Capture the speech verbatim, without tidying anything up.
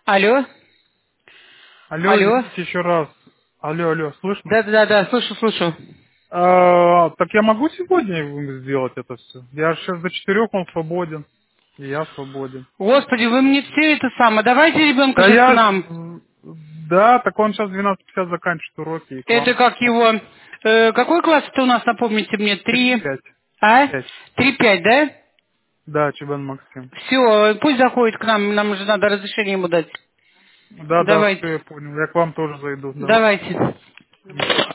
Алло? Алло, Алло? извините еще раз. Алло, алло, слышно? Да-да-да, слышу, слышу. А, так я могу сегодня сделать это все? Я сейчас до четырех, он свободен. И я свободен. Господи, вы мне все это самое. Давайте ребенка Да сейчас к я... нам. с- Да, так он сейчас в двенадцать пятьдесят заканчивает уроки и к Это вам. как его... э, какой класс это у нас, напомните мне? Три Три... пять. А? Пять. Три-пять, да? Да, Чебан Максим. Все, пусть заходит к нам, нам уже надо разрешение ему дать. Да, да, все, Давайте. я понял. Я к вам тоже зайду. Давай. Давайте.